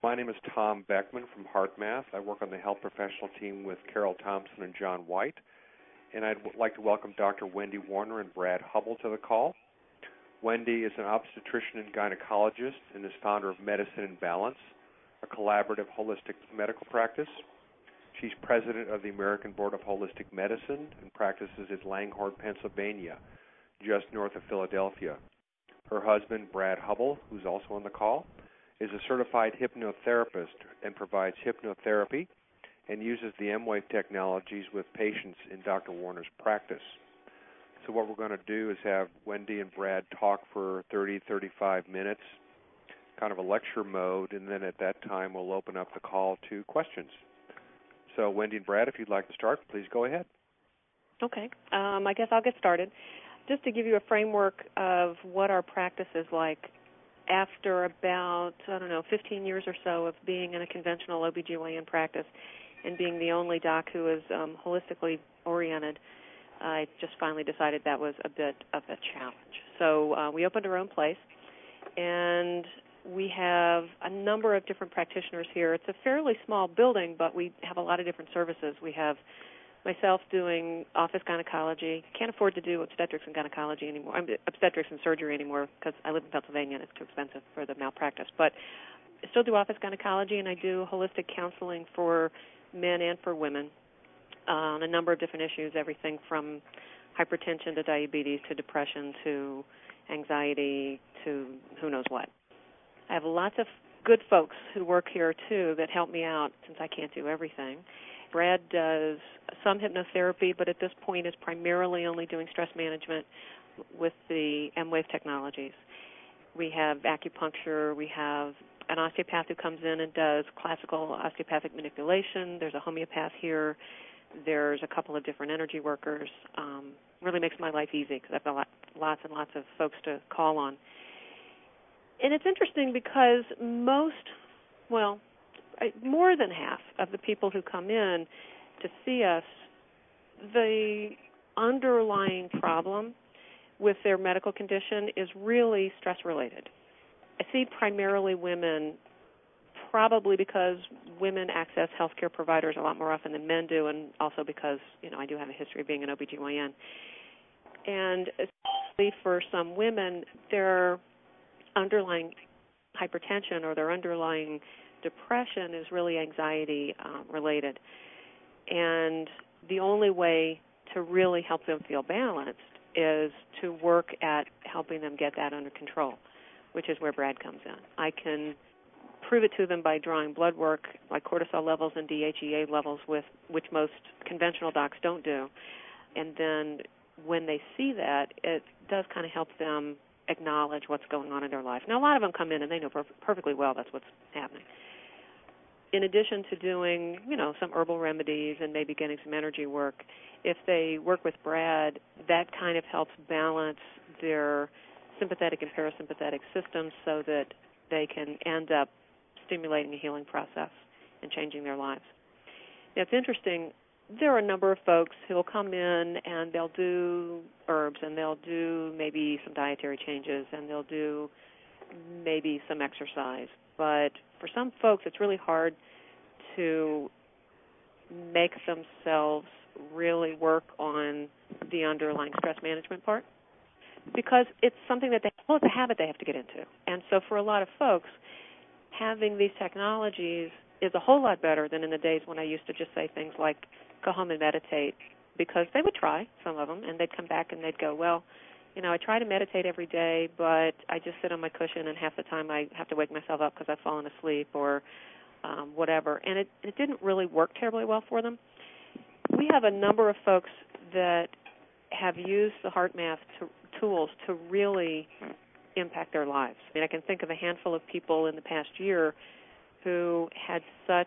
My name is Tom Beckman from HeartMath. I work on the health professional team with Carol Thompson and John White. And I'd like to welcome Dr. Wendy Warner and Brad Hubble to the call. Wendy is an obstetrician and gynecologist and is founder of Medicine in Balance, a collaborative holistic medical practice. She's president of the American Board of Holistic Medicine and practices in Langhorne, Pennsylvania, just north of Philadelphia. Her husband, Brad Hubble, who's also on the call, is a certified hypnotherapist and provides hypnotherapy and uses the M-Wave technologies with patients in Dr. Warner's practice. So what we're going to do is have Wendy and Brad talk for 30, 35 minutes, kind of a lecture mode, and then at that time we'll open up the call to questions. So Wendy and Brad, if you'd like to start, please go ahead. Okay. I guess I'll get started. Just to give you a framework of what our practice is like after about, 15 years or so of being in a conventional OBGYN practice and being the only doc who is holistically oriented, I just finally decided that was a bit of a challenge. So we opened our own place, and we have a number of different practitioners here. It's a fairly small building, but we have a lot of different services. We have myself doing office gynecology. Can't afford to do obstetrics and gynecology anymore, obstetrics and surgery anymore because I live in Pennsylvania and it's too expensive for the malpractice. But I still do office gynecology, and I do holistic counseling for men and for women on a number of different issues, everything from hypertension to diabetes to depression to anxiety to who knows what. I have lots of good folks who work here, too, that help me out since I can't do everything. Brad does some hypnotherapy, but at this point is primarily only doing stress management with the M-Wave technologies. We have acupuncture. We have an osteopath who comes in and does classical osteopathic manipulation. There's a homeopath here. There's a couple of different energy workers. Really makes my life easy because I've got lots and lots of folks to call on. And it's interesting because more than half of the people who come in to see us, the underlying problem with their medical condition is really stress-related. I see primarily women, probably because women access healthcare providers a lot more often than men do, and also because, I do have a history of being an OBGYN. And especially for some women, their underlying hypertension or their underlying depression is really anxiety related. And the only way to really help them feel balanced is to work at helping them get that under control, which is where Brad comes in. I can prove it to them by drawing blood work, like cortisol levels and DHEA levels, which most conventional docs don't do. And then when they see that, it does kind of help them acknowledge what's going on in their life. Now, a lot of them come in and they know perfectly well that's what's happening. In addition to doing, some herbal remedies and maybe getting some energy work, if they work with Brad, that kind of helps balance their sympathetic and parasympathetic systems so that they can end up stimulating a healing process and changing their lives. Now, it's interesting. There are a number of folks who will come in and they'll do herbs and they'll do maybe some dietary changes and they'll do maybe some exercise. But for some folks, it's really hard to make themselves really work on the underlying stress management part because it's something that it's a habit they have to get into. And so for a lot of folks, having these technologies is a whole lot better than in the days when I used to just say things like, go home and meditate, because they would try, some of them, and they'd come back and they'd go, well, I try to meditate every day, but I just sit on my cushion and half the time I have to wake myself up because I've fallen asleep or whatever. And it didn't really work terribly well for them. We have a number of folks that have used the HeartMath tools to really impact their lives. I mean, I can think of a handful of people in the past year who had such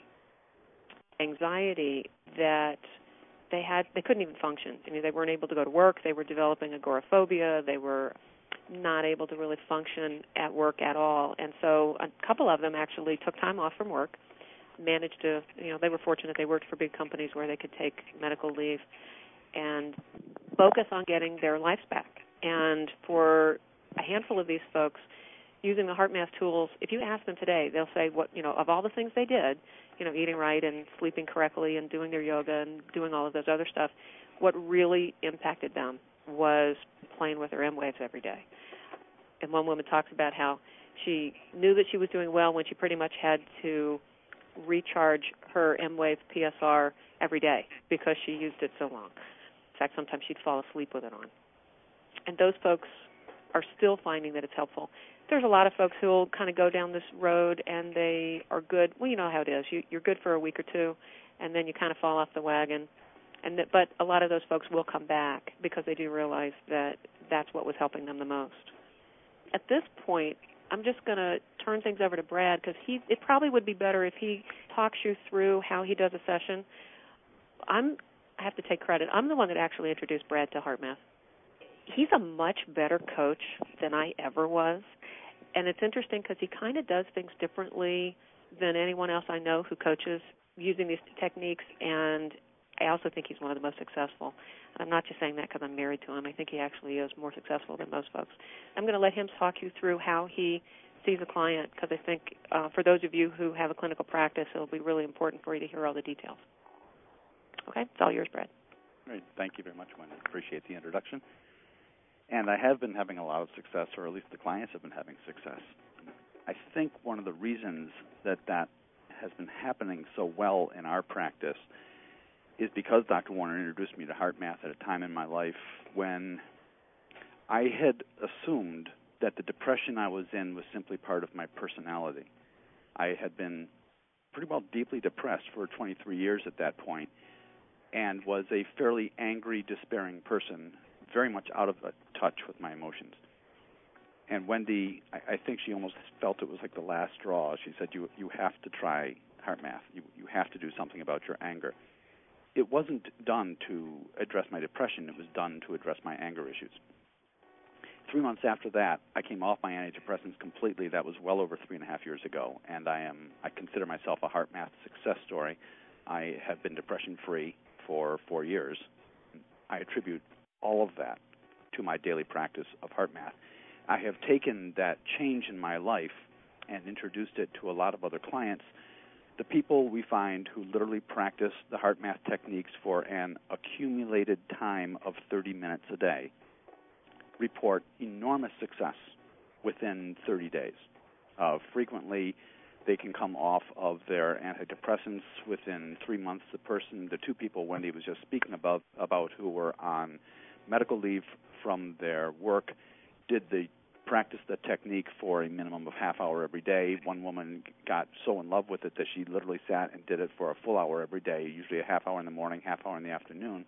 anxiety that they couldn't even function. I mean, they weren't able to go to work. They were developing agoraphobia. They were not able to really function at work at all. And so a couple of them actually took time off from work, managed to, they were fortunate they worked for big companies where they could take medical leave and focus on getting their lives back. And for a handful of these folks, using the HeartMath tools, if you ask them today, they'll say of all the things they did, eating right and sleeping correctly and doing their yoga and doing all of those other stuff, what really impacted them was playing with her M-Waves every day. And one woman talks about how she knew that she was doing well when she pretty much had to recharge her M-Wave PSR every day because she used it so long. In fact, sometimes she'd fall asleep with it on. And those folks are still finding that it's helpful. There's a lot of folks who will kind of go down this road and they are good. Well, you know how it is. You're good for a week or two, and then you kind of fall off the wagon. But a lot of those folks will come back because they do realize that that's what was helping them the most. At this point, I'm just going to turn things over to Brad because it probably would be better if he talks you through how he does a session. I have to take credit. I'm the one that actually introduced Brad to HeartMath. He's a much better coach than I ever was, and it's interesting because he kind of does things differently than anyone else I know who coaches using these techniques, and I also think he's one of the most successful. And I'm not just saying that because I'm married to him. I think he actually is more successful than most folks. I'm going to let him talk you through how he sees a client because I think for those of you who have a clinical practice, it'll be really important for you to hear all the details. Okay? It's all yours, Brad. Great. Thank you very much, Wendy. Appreciate the introduction. And I have been having a lot of success, or at least the clients have been having success. I think one of the reasons that has been happening so well in our practice is because Dr. Warner introduced me to HeartMath at a time in my life when I had assumed that the depression I was in was simply part of my personality. I had been pretty well deeply depressed for 23 years at that point and was a fairly angry, despairing person, very much out of touch with my emotions. And Wendy, I think she almost felt it was like the last straw. She said, you have to try HeartMath. You have to do something about your anger. It wasn't done to address my depression. It was done to address my anger issues. 3 months after that, I came off my antidepressants completely. That was well over 3.5 years ago, and I consider myself a HeartMath success story. I have been depression-free for 4 years. I attribute all of that to my daily practice of HeartMath. I have taken that change in my life and introduced it to a lot of other clients. The people we find who literally practice the HeartMath techniques for an accumulated time of 30 minutes a day report enormous success within 30 days. Frequently, they can come off of their antidepressants within 3 months. The two people Wendy was just speaking about who were on medical leave from their work, did practice the technique for a minimum of half hour every day. One woman got so in love with it that she literally sat and did it for a full hour every day, usually a half hour in the morning, half hour in the afternoon.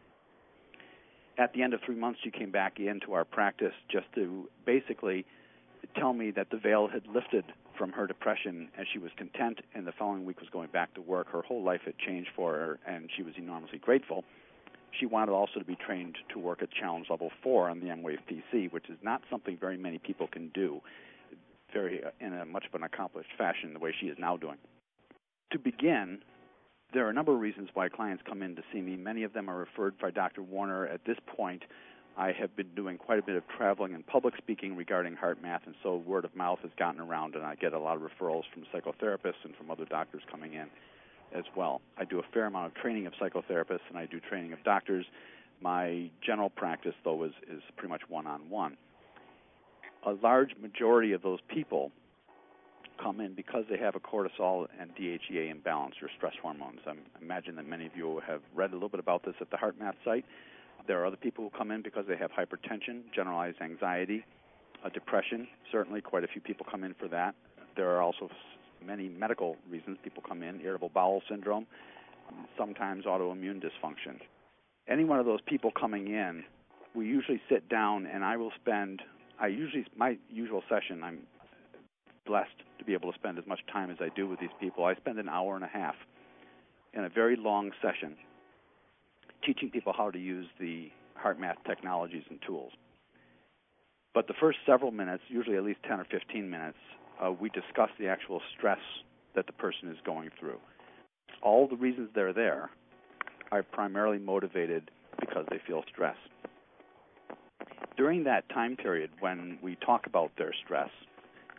At the end of 3 months, she came back into our practice just to basically tell me that the veil had lifted from her depression and she was content, and the following week was going back to work. Her whole life had changed for her, and she was enormously grateful. She wanted also to be trained to work at Challenge Level 4 on the M-Wave PC, which is not something very many people can do in a much of an accomplished fashion the way she is now doing. To begin, there are a number of reasons why clients come in to see me. Many of them are referred by Dr. Warner. At this point, I have been doing quite a bit of traveling and public speaking regarding HeartMath, and so word of mouth has gotten around, and I get a lot of referrals from psychotherapists and from other doctors coming in as well. I do a fair amount of training of psychotherapists, and I do training of doctors. My general practice, though, is pretty much one-on-one. A large majority of those people come in because they have a cortisol and DHEA imbalance, or stress hormones. I imagine that many of you have read a little bit about this at the HeartMath site. There are other people who come in because they have hypertension, generalized anxiety, depression. Certainly quite a few people come in for that. There are also many medical reasons people come in: irritable bowel syndrome, sometimes autoimmune dysfunction. Any one of those people coming in, we usually sit down, and my usual session, I'm blessed to be able to spend as much time as I do with these people. I spend an hour and a half in a very long session teaching people how to use the HeartMath technologies and tools. But the first several minutes, usually at least 10 or 15 minutes, we discuss the actual stress that the person is going through. All the reasons they're there are primarily motivated because they feel stress. During that time period when we talk about their stress,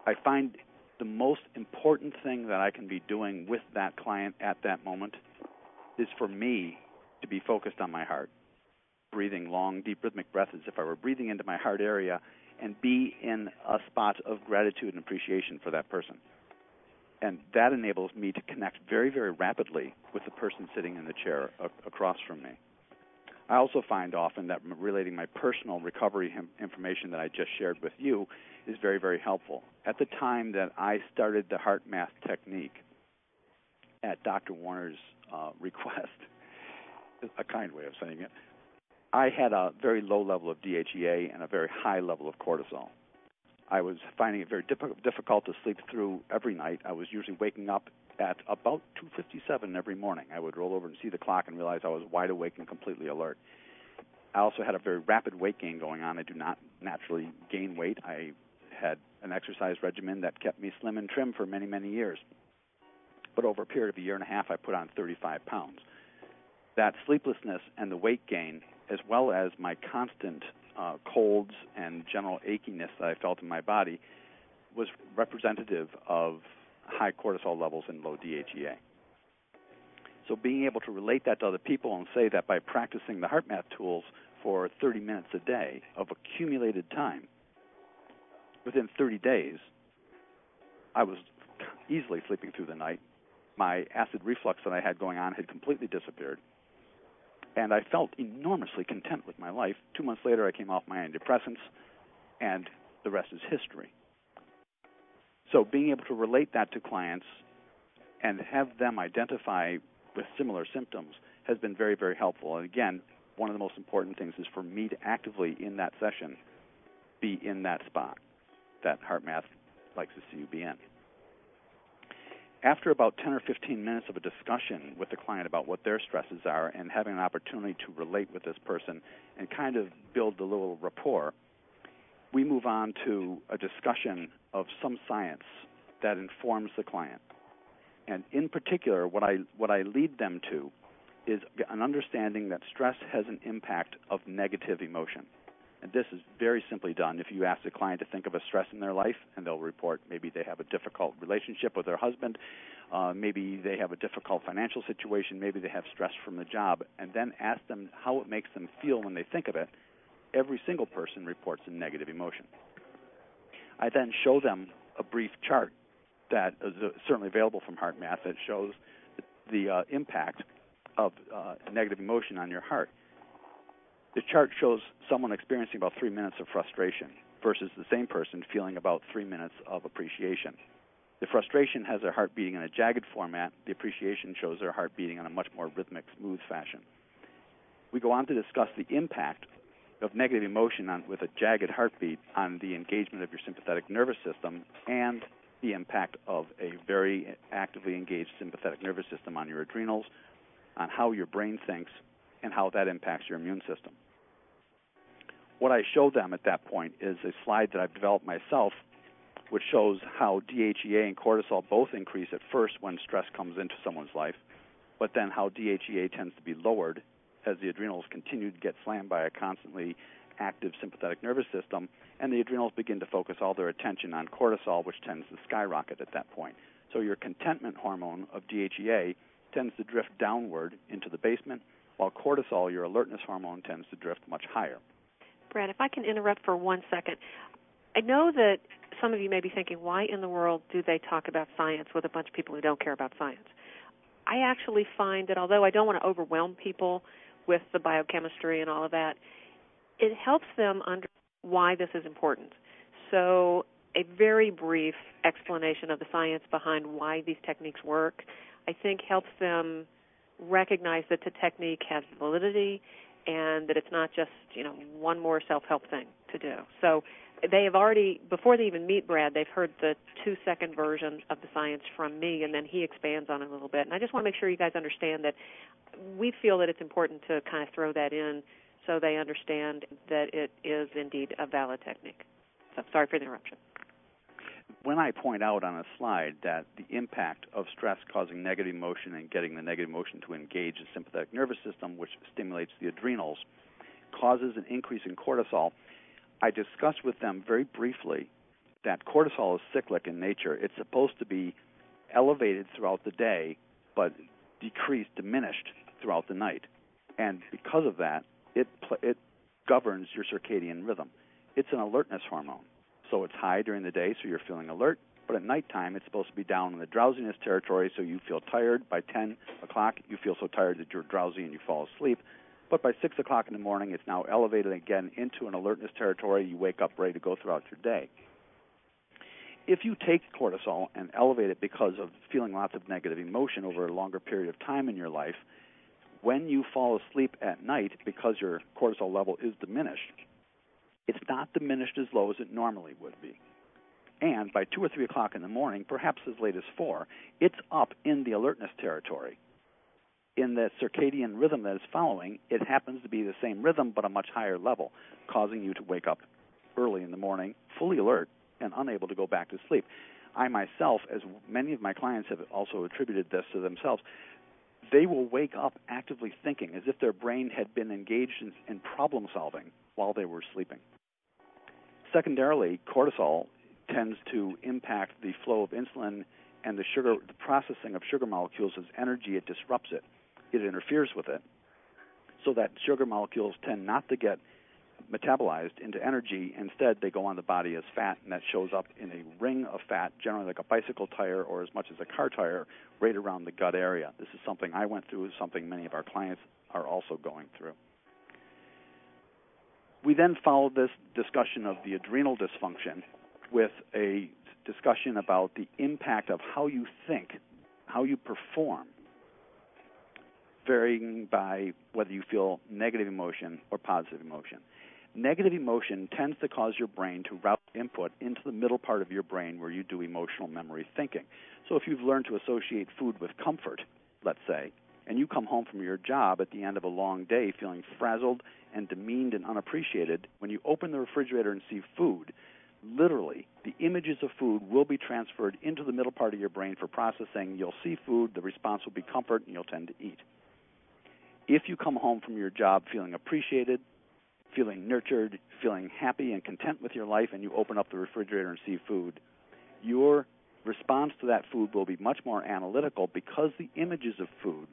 I find the most important thing that I can be doing with that client at that moment is for me to be focused on my heart, breathing long, deep rhythmic breaths as if I were breathing into my heart area, and be in a spot of gratitude and appreciation for that person. And that enables me to connect very, very rapidly with the person sitting in the chair across from me. I also find often that relating my personal recovery information that I just shared with you is very, very helpful. At the time that I started the HeartMath technique at Dr. Warner's request, a kind way of saying it, I had a very low level of DHEA and a very high level of cortisol. I was finding it very difficult to sleep through every night. I was usually waking up at about 2:57 every morning. I would roll over and see the clock and realize I was wide awake and completely alert. I also had a very rapid weight gain going on. I do not naturally gain weight. I had an exercise regimen that kept me slim and trim for many, many years. But over a period of a year and a half, I put on 35 pounds. That sleeplessness and the weight gain, as well as my constant colds and general achiness that I felt in my body, was representative of high cortisol levels and low DHEA. So being able to relate that to other people and say that by practicing the HeartMath tools for 30 minutes a day of accumulated time, within 30 days, I was easily sleeping through the night. My acid reflux that I had going on had completely disappeared. And I felt enormously content with my life. 2 months later, I came off my antidepressants, and the rest is history. So being able to relate that to clients and have them identify with similar symptoms has been very, very helpful. And again, one of the most important things is for me to actively, in that session, be in that spot that HeartMath likes to see you be in. After about 10 or 15 minutes of a discussion with the client about what their stresses are and having an opportunity to relate with this person and kind of build a little rapport, we move on to a discussion of some science that informs the client. And in particular, what I lead them to is an understanding that stress has an impact of negative emotion. And this is very simply done if you ask the client to think of a stress in their life, and they'll report maybe they have a difficult relationship with their husband, maybe they have a difficult financial situation, maybe they have stress from the job, and then ask them how it makes them feel when they think of it. Every single person reports a negative emotion. I then show them a brief chart that is certainly available from HeartMath that shows the impact of negative emotion on your heart. The chart shows someone experiencing about 3 minutes of frustration versus the same person feeling about 3 minutes of appreciation. The frustration has their heart beating in a jagged format. The appreciation shows their heart beating in a much more rhythmic, smooth fashion. We go on to discuss the impact of negative emotion with a jagged heartbeat on the engagement of your sympathetic nervous system and the impact of a very actively engaged sympathetic nervous system on your adrenals, on how your brain thinks, and how that impacts your immune system. What I show them at that point is a slide that I've developed myself, which shows how DHEA and cortisol both increase at first when stress comes into someone's life, but then how DHEA tends to be lowered as the adrenals continue to get slammed by a constantly active sympathetic nervous system, and the adrenals begin to focus all their attention on cortisol, which tends to skyrocket at that point. So your contentment hormone of DHEA tends to drift downward into the basement, while cortisol, your alertness hormone, tends to drift much higher. Brad, if I can interrupt for 1 second. I know that some of you may be thinking, why in the world do they talk about science with a bunch of people who don't care about science? I actually find that although I don't want to overwhelm people with the biochemistry and all of that, it helps them understand why this is important. So a very brief explanation of the science behind why these techniques work, I think helps them recognize that the technique has validity and that it's not just, one more self-help thing to do. So they have already, before they even meet Brad, they've heard the 2-second version of the science from me, and then he expands on it a little bit. And I just want to make sure you guys understand that we feel that it's important to kind of throw that in so they understand that it is indeed a valid technique. So sorry for the interruption. When I point out on a slide that the impact of stress causing negative emotion and getting the negative emotion to engage the sympathetic nervous system, which stimulates the adrenals, causes an increase in cortisol, I discuss with them very briefly that cortisol is cyclic in nature. It's supposed to be elevated throughout the day, but diminished throughout the night. And because of that, it governs your circadian rhythm. It's an alertness hormone. So it's high during the day, so you're feeling alert. But at nighttime, it's supposed to be down in the drowsiness territory, so you feel tired. By 10 o'clock, you feel so tired that you're drowsy and you fall asleep. But by 6 o'clock in the morning, it's now elevated again into an alertness territory. You wake up ready to go throughout your day. If you take cortisol and elevate it because of feeling lots of negative emotion over a longer period of time in your life, when you fall asleep at night, because your cortisol level is diminished, it's not diminished as low as it normally would be. And by 2 or 3 o'clock in the morning, perhaps as late as 4, it's up in the alertness territory. In the circadian rhythm that is following, it happens to be the same rhythm but a much higher level, causing you to wake up early in the morning, fully alert and unable to go back to sleep. I myself, as many of my clients have also attributed this to themselves, they will wake up actively thinking as if their brain had been engaged in problem solving while they were sleeping. Secondarily, cortisol tends to impact the flow of insulin and the processing of sugar molecules as energy. It disrupts it. It interferes with it, so that sugar molecules tend not to get metabolized into energy. Instead, they go on the body as fat, and that shows up in a ring of fat, generally like a bicycle tire or as much as a car tire, right around the gut area. This is something I went through, something many of our clients are also going through. We then followed this discussion of the adrenal dysfunction with a discussion about the impact of how you think, how you perform, varying by whether you feel negative emotion or positive emotion. Negative emotion tends to cause your brain to route input into the middle part of your brain where you do emotional memory thinking. So if you've learned to associate food with comfort, let's say, and you come home from your job at the end of a long day feeling frazzled and demeaned and unappreciated, when you open the refrigerator and see food, literally, the images of food will be transferred into the middle part of your brain for processing. You'll see food, the response will be comfort, and you'll tend to eat. If you come home from your job feeling appreciated, feeling nurtured, feeling happy and content with your life, and you open up the refrigerator and see food, your response to that food will be much more analytical because the images of food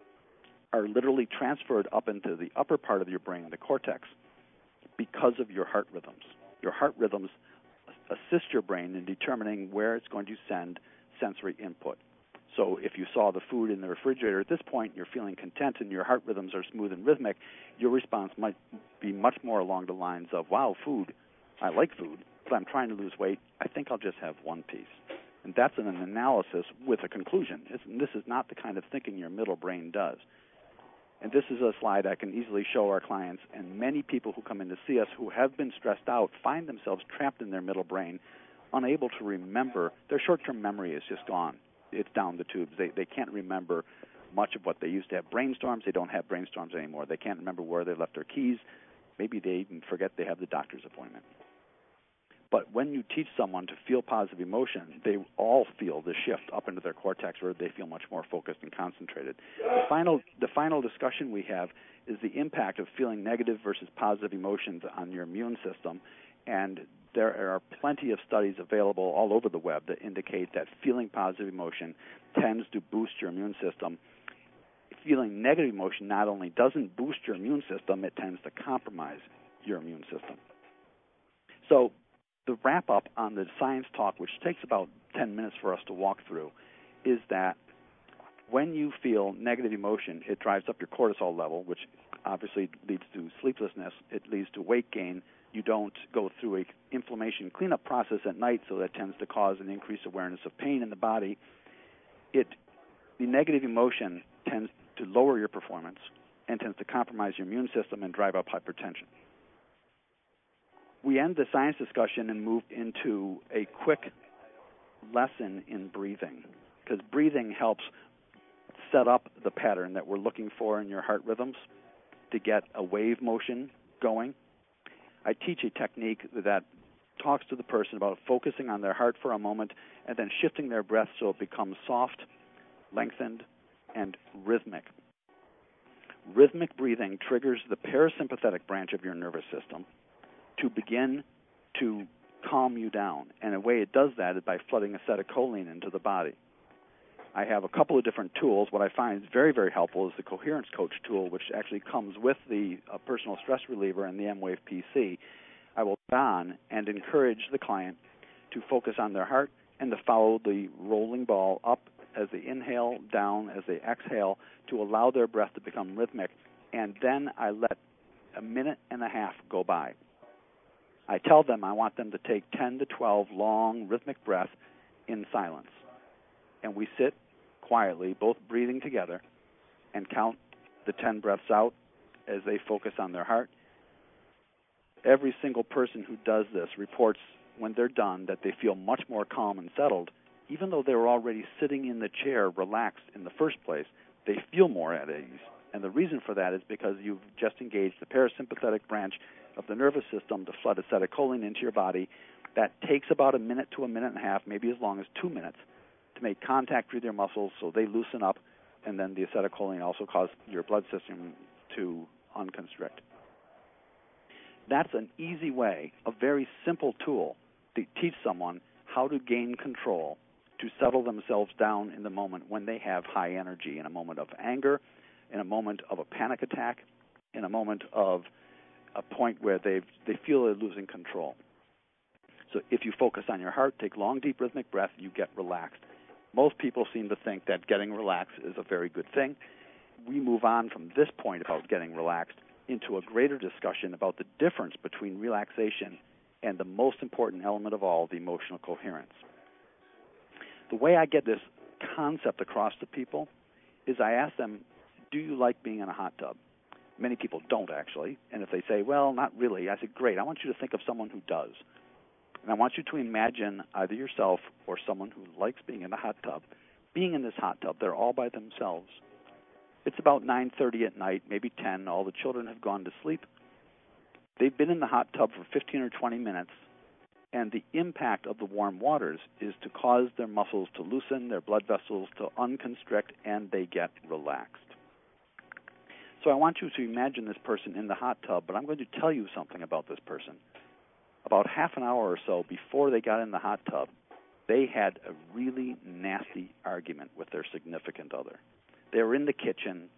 are literally transferred up into the upper part of your brain, the cortex, because of your heart rhythms. Your heart rhythms assist your brain in determining where it's going to send sensory input. So if you saw the food in the refrigerator at this point, you're feeling content and your heart rhythms are smooth and rhythmic, your response might be much more along the lines of, wow, food, I like food, but I'm trying to lose weight, I think I'll just have one piece. And that's an analysis with a conclusion. This is not the kind of thinking your middle brain does. And this is a slide I can easily show our clients, and many people who come in to see us who have been stressed out find themselves trapped in their middle brain, unable to remember. Their short-term memory is just gone. It's down the tubes. They can't remember much of what they used to have. Brainstorms, they don't have brainstorms anymore. They can't remember where they left their keys. Maybe they even forget they have the doctor's appointment. But when you teach someone to feel positive emotion, they all feel the shift up into their cortex where they feel much more focused and concentrated. The final discussion we have is the impact of feeling negative versus positive emotions on your immune system. And there are plenty of studies available all over the web that indicate that feeling positive emotion tends to boost your immune system. Feeling negative emotion not only doesn't boost your immune system, it tends to compromise your immune system. So the wrap-up on the science talk, which takes about 10 minutes for us to walk through, is that when you feel negative emotion, it drives up your cortisol level, which obviously leads to sleeplessness. It leads to weight gain. You don't go through a inflammation cleanup process at night, so that tends to cause an increased awareness of pain in the body. The negative emotion tends to lower your performance and tends to compromise your immune system and drive up hypertension. We end the science discussion and move into a quick lesson in breathing, because breathing helps set up the pattern that we're looking for in your heart rhythms to get a wave motion going. I teach a technique that talks to the person about focusing on their heart for a moment and then shifting their breath so it becomes soft, lengthened, and rhythmic. Rhythmic breathing triggers the parasympathetic branch of your nervous system to begin to calm you down. And a way it does that is by flooding acetylcholine into the body. I have a couple of different tools. What I find is very, very helpful is the Coherence Coach tool, which actually comes with the personal stress reliever and the M-Wave PC. I will put on and encourage the client to focus on their heart and to follow the rolling ball up as they inhale, down as they exhale, to allow their breath to become rhythmic. And then I let a minute and a half go by. I tell them I want them to take 10 to 12 long rhythmic breaths in silence. And we sit quietly, both breathing together, and count the 10 breaths out as they focus on their heart. Every single person who does this reports when they're done that they feel much more calm and settled. Even though they were already sitting in the chair relaxed in the first place, they feel more at ease. And the reason for that is because you've just engaged the parasympathetic branch of the nervous system to flood acetylcholine into your body. That takes about a minute to a minute and a half, maybe as long as 2 minutes, to make contact with your muscles so they loosen up, and then the acetylcholine also causes your blood system to unconstrict. That's an easy way, a very simple tool to teach someone how to gain control, to settle themselves down in the moment when they have high energy, in a moment of anger, in a moment of a panic attack, in a moment of a point where they feel they're losing control. So if you focus on your heart, take long, deep, rhythmic breath, you get relaxed. Most people seem to think that getting relaxed is a very good thing. We move on from this point about getting relaxed into a greater discussion about the difference between relaxation and the most important element of all, the emotional coherence. The way I get this concept across to people is I ask them, do you like being in a hot tub? Many people don't, actually. And if they say, well, not really, I say, great, I want you to think of someone who does. And I want you to imagine either yourself or someone who likes being in a hot tub, being in this hot tub. They're all by themselves. It's about 9:30 at night, maybe 10. All the children have gone to sleep. They've been in the hot tub for 15 or 20 minutes, and the impact of the warm waters is to cause their muscles to loosen, their blood vessels to unconstrict, and they get relaxed. So I want you to imagine this person in the hot tub, but I'm going to tell you something about this person. About half an hour or so before they got in the hot tub, they had a really nasty argument with their significant other. They were in the kitchen.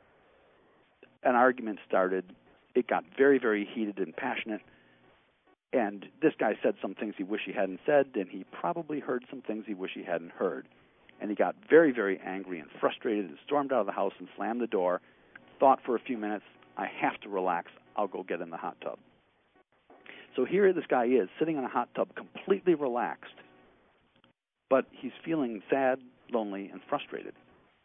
An argument started. It got very, very heated and passionate. And this guy said some things he wished he hadn't said, and he probably heard some things he wished he hadn't heard. And he got very, very angry and frustrated and stormed out of the house and slammed the door, thought for a few minutes, I have to relax. I'll go get in the hot tub. So here this guy is, sitting in a hot tub, completely relaxed, but he's feeling sad, lonely, and frustrated.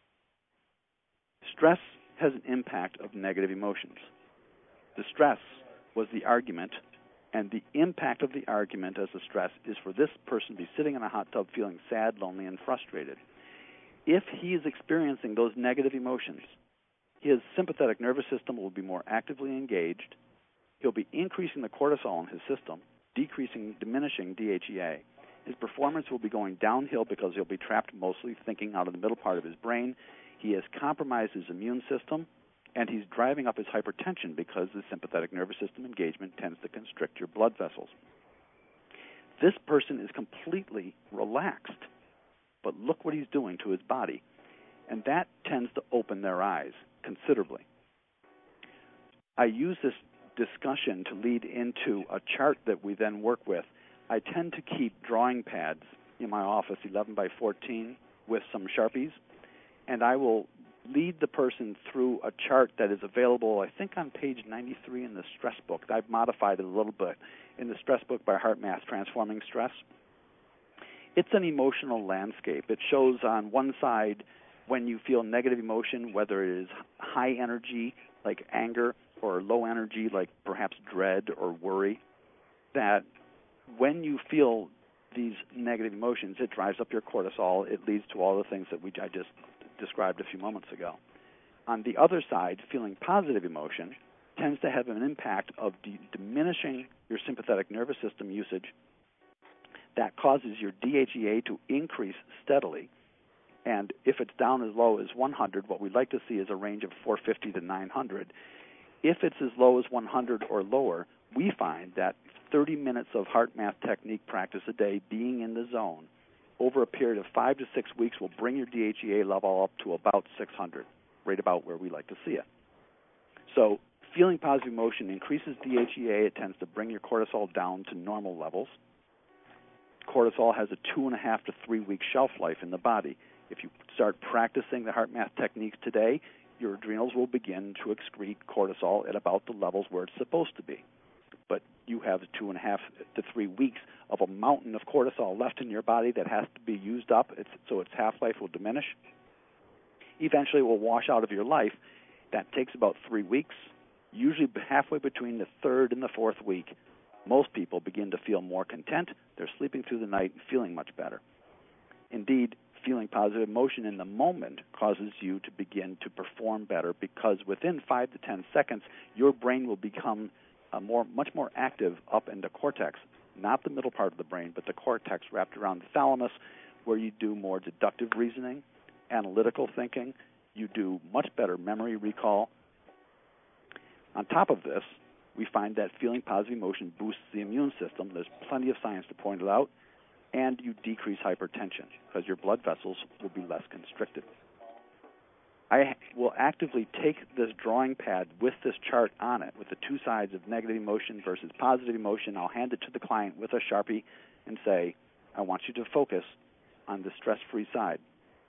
Stress has an impact of negative emotions. The stress was the argument, and the impact of the argument as the stress is for this person to be sitting in a hot tub feeling sad, lonely, and frustrated. If he is experiencing those negative emotions, his sympathetic nervous system will be more actively engaged. He'll be increasing the cortisol in his system, diminishing DHEA. His performance will be going downhill because he'll be trapped mostly thinking out of the middle part of his brain. He has compromised his immune system, and he's driving up his hypertension because the sympathetic nervous system engagement tends to constrict your blood vessels. This person is completely relaxed, but look what he's doing to his body, and that tends to open their eyes considerably. I use this discussion to lead into a chart that we then work with. I tend to keep drawing pads in my office, 11 by 14, with some Sharpies, and I will lead the person through a chart that is available, I think, on page 93 in the stress book. I've modified it a little bit in the stress book by HeartMath, Transforming Stress. It's an emotional landscape. It shows on one side when you feel negative emotion, whether it is high energy, like anger, or low energy, like perhaps dread or worry, that when you feel these negative emotions, it drives up your cortisol. It leads to all the things that I just described a few moments ago. On the other side, feeling positive emotion tends to have an impact of diminishing your sympathetic nervous system usage. That causes your DHEA to increase steadily. And if it's down as low as 100, what we'd like to see is a range of 450 to 900. If it's as low as 100 or lower, we find that 30 minutes of HeartMath technique practice a day, being in the zone, over a period of 5 to 6 weeks will bring your DHEA level up to about 600, right about where we like to see it. So feeling positive emotion increases DHEA. It tends to bring your cortisol down to normal levels. Cortisol has a 2.5 to 3 week shelf life in the body. If you start practicing the HeartMath techniques today, your adrenals will begin to excrete cortisol at about the levels where it's supposed to be. But you have 2.5 to 3 weeks of a mountain of cortisol left in your body that has to be used up, so its half-life will diminish. Eventually, it will wash out of your life. That takes about 3 weeks. Usually halfway between the third and the fourth week, most people begin to feel more content. They're sleeping through the night and feeling much better. Indeed, feeling positive emotion in the moment causes you to begin to perform better, because within 5 to 10 seconds, your brain will become much more active up in the cortex, not the middle part of the brain, but the cortex wrapped around the thalamus, where you do more deductive reasoning, analytical thinking. You do much better memory recall. On top of this, we find that feeling positive emotion boosts the immune system. There's plenty of science to point it out. And you decrease hypertension because your blood vessels will be less constricted. I will actively take this drawing pad with this chart on it, with the two sides of negative emotion versus positive emotion. I'll hand it to the client with a Sharpie and say, I want you to focus on the stress-free side.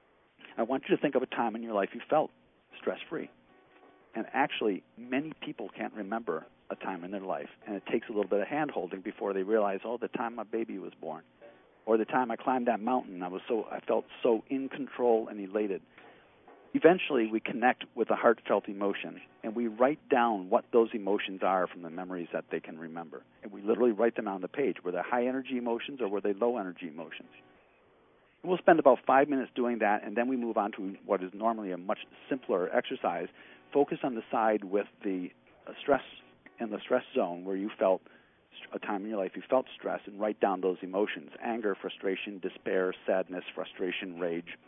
I want you to think of a time in your life you felt stress-free. And actually, many people can't remember a time in their life, and it takes a little bit of hand-holding before they realize, oh, the time my baby was born, or the time I climbed that mountain, I felt so in control and elated. Eventually, we connect with a heartfelt emotion, and we write down what those emotions are from the memories that they can remember. And we literally write them on the page. Were they high-energy emotions or were they low-energy emotions? And we'll spend about 5 minutes doing that, and then we move on to what is normally a much simpler exercise. Focus on the side with the stress in the stress zone where you felt a time in your life you felt stress, and write down those emotions: anger, frustration, despair, sadness, frustration, rage.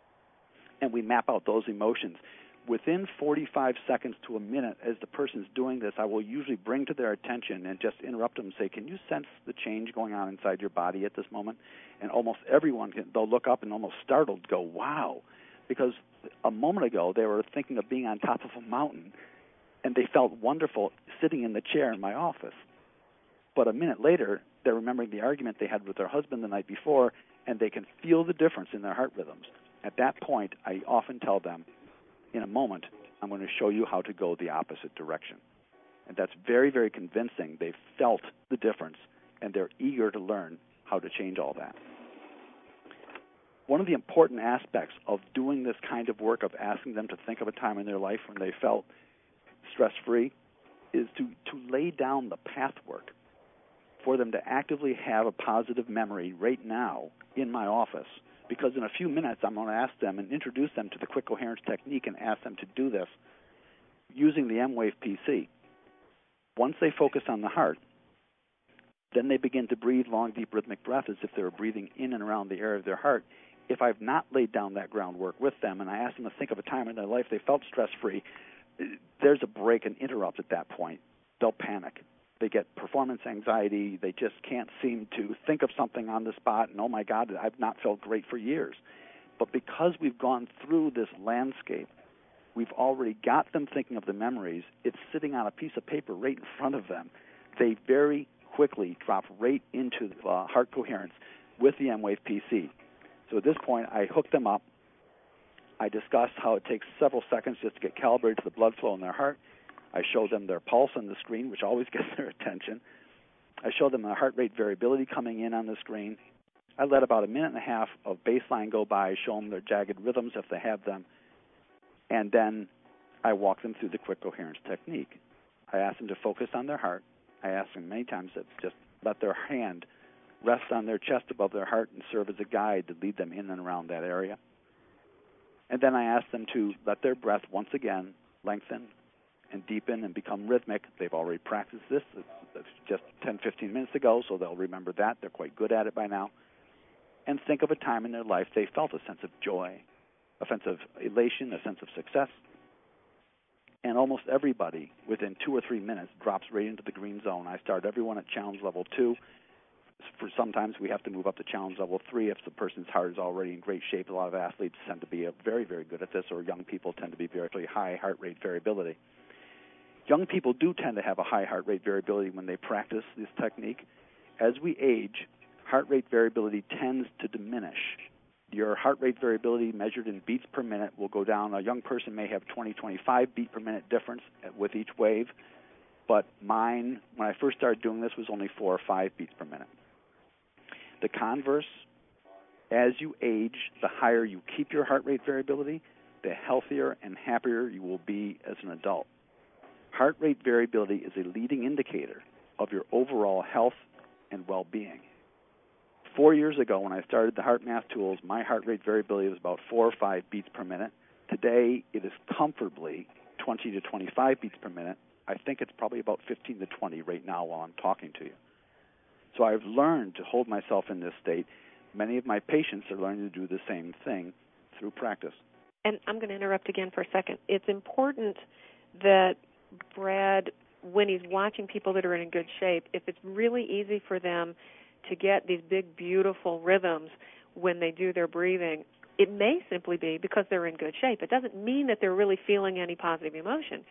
And we map out those emotions. Within 45 seconds to a minute, as the person's doing this, I will usually bring to their attention and just interrupt them and say, can you sense the change going on inside your body at this moment? And almost everyone, they'll look up and almost startled go, wow, because a moment ago they were thinking of being on top of a mountain, and they felt wonderful sitting in the chair in my office. But a minute later, they're remembering the argument they had with their husband the night before, and they can feel the difference in their heart rhythms. At that point, I often tell them, in a moment, I'm going to show you how to go the opposite direction. And that's very, very convincing. They've felt the difference, and they're eager to learn how to change all that. One of the important aspects of doing this kind of work, of asking them to think of a time in their life when they felt stress-free, is to lay down the path work for them to actively have a positive memory right now in my office. Because in a few minutes, I'm going to ask them and introduce them to the quick coherence technique and ask them to do this using the M-Wave PC. Once they focus on the heart, then they begin to breathe long, deep, rhythmic breaths as if they were breathing in and around the area of their heart. If I've not laid down that groundwork with them and I ask them to think of a time in their life they felt stress-free, there's a break and interrupt at that point. They'll panic. They get performance anxiety. They just can't seem to think of something on the spot. And, oh, my God, I've not felt great for years. But because we've gone through this landscape, we've already got them thinking of the memories. It's sitting on a piece of paper right in front of them. They very quickly drop right into heart coherence with the M-Wave PC. So at this point, I hook them up. I discuss how it takes several seconds just to get calibrated to the blood flow in their heart. I show them their pulse on the screen, which always gets their attention. I show them the heart rate variability coming in on the screen. I let about a minute and a half of baseline go by, show them their jagged rhythms if they have them, and then I walk them through the quick coherence technique. I ask them to focus on their heart. I ask them many times to just let their hand rest on their chest above their heart and serve as a guide to lead them in and around that area. And then I ask them to let their breath once again lengthen and deepen and become rhythmic. They've already practiced this. It's just 10, 15 minutes ago, so they'll remember that. They're quite good at it by now. And think of a time in their life they felt a sense of joy, a sense of elation, a sense of success. And almost everybody, within 2 or 3 minutes, drops right into the green zone. I start everyone at challenge level 2. For sometimes we have to move up to challenge level 3 if the person's heart is already in great shape. A lot of athletes tend to be very, very good at this, or young people tend to be very high heart rate variability. Young people do tend to have a high heart rate variability when they practice this technique. As we age, heart rate variability tends to diminish. Your heart rate variability measured in beats per minute will go down. A young person may have 20, 25 beat per minute difference with each wave, but mine, when I first started doing this, was only 4 or 5 beats per minute. The converse, as you age, the higher you keep your heart rate variability, the healthier and happier you will be as an adult. Heart rate variability is a leading indicator of your overall health and well-being. 4 years ago, when I started the HeartMath tools, my heart rate variability was about 4 or 5 beats per minute. Today, it is comfortably 20 to 25 beats per minute. I think it's probably about 15 to 20 right now while I'm talking to you. So I've learned to hold myself in this state. Many of my patients are learning to do the same thing through practice. And I'm going to interrupt again for a second. It's important that Brad, when he's watching people that are in good shape, if it's really easy for them to get these big, beautiful rhythms when they do their breathing, it may simply be because they're in good shape. It doesn't mean that they're really feeling any positive emotion.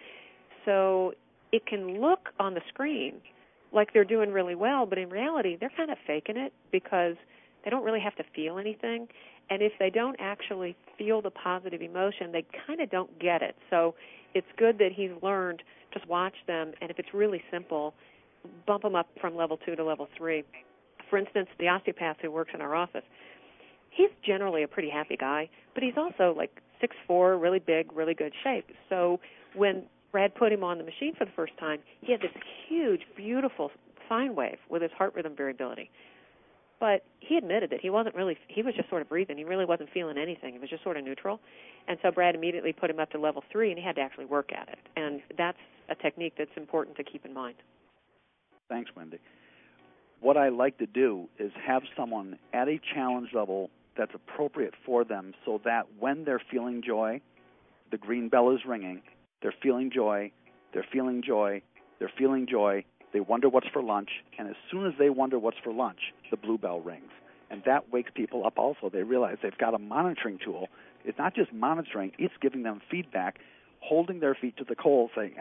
So it can look on the screen like they're doing really well, but in reality, they're kind of faking it because they don't really have to feel anything. And if they don't actually feel the positive emotion, they kind of don't get it. So it's good that he's learned, just watch them, and if it's really simple, bump them up from level 2 to level 3. For instance, the osteopath who works in our office, he's generally a pretty happy guy, but he's also like 6'4", really big, really good shape. So when Brad put him on the machine for the first time, he had this huge, beautiful sine wave with his heart rhythm variability. But he admitted that he was just sort of breathing. He really wasn't feeling anything. It was just sort of neutral. And so Brad immediately put him up to level 3, and he had to actually work at it. And that's a technique that's important to keep in mind. Thanks, Wendy. What I like to do is have someone at a challenge level that's appropriate for them so that when they're feeling joy, the green bell is ringing, they're feeling joy, they're feeling joy, they're feeling joy, they wonder what's for lunch, and as soon as they wonder what's for lunch, the blue bell rings. And that wakes people up also. They realize they've got a monitoring tool. It's not just monitoring, it's giving them feedback, holding their feet to the coals, saying,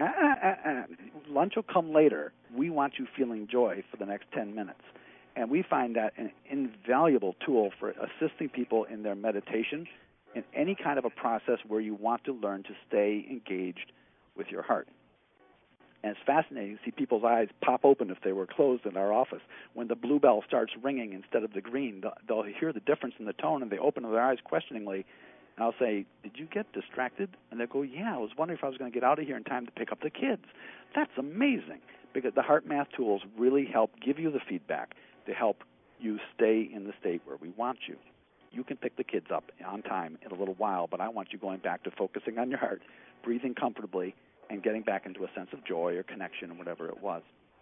lunch will come later. We want you feeling joy for the next 10 minutes. And we find that an invaluable tool for assisting people in their meditation in any kind of a process where you want to learn to stay engaged with your heart. And it's fascinating to see people's eyes pop open if they were closed in our office. When the blue bell starts ringing instead of the green, they'll hear the difference in the tone, and they open their eyes questioningly. And I'll say, did you get distracted? And they'll go, yeah, I was wondering if I was going to get out of here in time to pick up the kids. That's amazing, because the HeartMath tools really help give you the feedback to help you stay in the state where we want you. You can pick the kids up on time in a little while, but I want you going back to focusing on your heart, breathing comfortably, and getting back into a sense of joy or connection or whatever it was.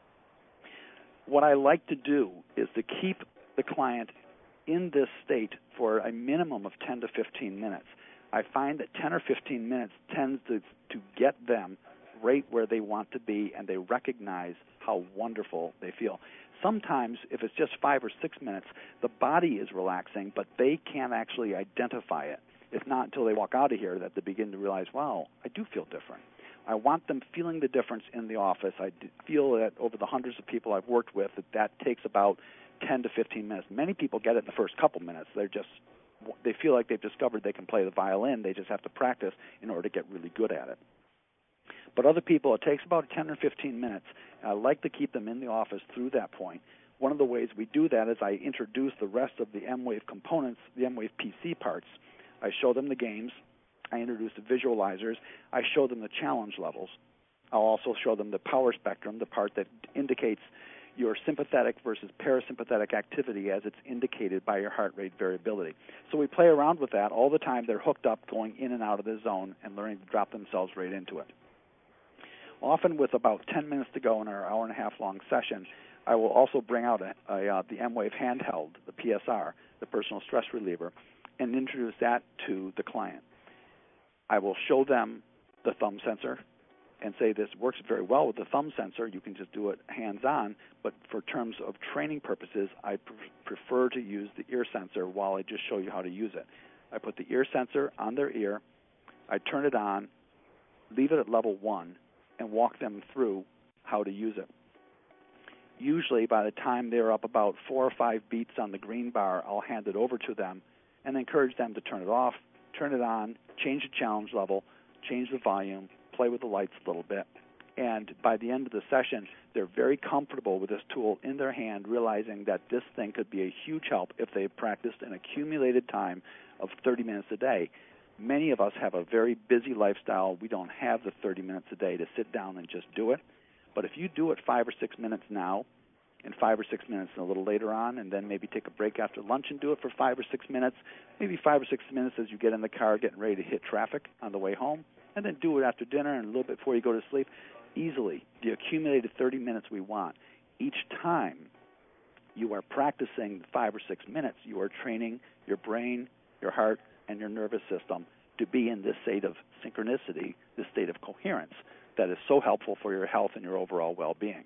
What I like to do is to keep the client in this state for a minimum of 10 to 15 minutes. I find that 10 or 15 minutes tends to get them right where they want to be, and they recognize how wonderful they feel. Sometimes, if it's just 5 or 6 minutes, the body is relaxing, but they can't actually identify it. It's not until they walk out of here that they begin to realize, wow, I do feel different. I want them feeling the difference in the office. I feel that over the hundreds of people I've worked with, that takes about 10 to 15 minutes. Many people get it in the first couple minutes. They feel like they've discovered they can play the violin. They just have to practice in order to get really good at it. But other people, it takes about 10 or 15 minutes. I like to keep them in the office through that point. One of the ways we do that is I introduce the rest of the M-Wave components, the M-Wave PC parts. I show them the games. I introduce the visualizers. I show them the challenge levels. I'll also show them the power spectrum, the part that indicates your sympathetic versus parasympathetic activity as it's indicated by your heart rate variability. So we play around with that all the time. They're hooked up, going in and out of the zone and learning to drop themselves right into it. Often with about 10 minutes to go in our hour-and-a-half-long session, I will also bring out the M-Wave handheld, the PSR, the personal stress reliever, and introduce that to the client. I will show them the thumb sensor, and say this works very well with the thumb sensor. You can just do it hands-on, but for terms of training purposes, I prefer to use the ear sensor while I just show you how to use it. I put the ear sensor on their ear, I turn it on, leave it at level 1, and walk them through how to use it. Usually by the time they're up about 4 or 5 beats on the green bar, I'll hand it over to them and encourage them to turn it off, turn it on, change the challenge level, change the volume, play with the lights a little bit. And by the end of the session, they're very comfortable with this tool in their hand, realizing that this thing could be a huge help if they practiced an accumulated time of 30 minutes a day. Many of us have a very busy lifestyle. We don't have the 30 minutes a day to sit down and just do it. But if you do it 5 or 6 minutes now, and 5 or 6 minutes a little later on, and then maybe take a break after lunch and do it for 5 or 6 minutes, maybe 5 or 6 minutes as you get in the car getting ready to hit traffic on the way home, and then do it after dinner and a little bit before you go to sleep, easily, the accumulated 30 minutes we want. Each time you are practicing 5 or 6 minutes, you are training your brain, your heart, and your nervous system to be in this state of synchronicity, this state of coherence that is so helpful for your health and your overall well-being.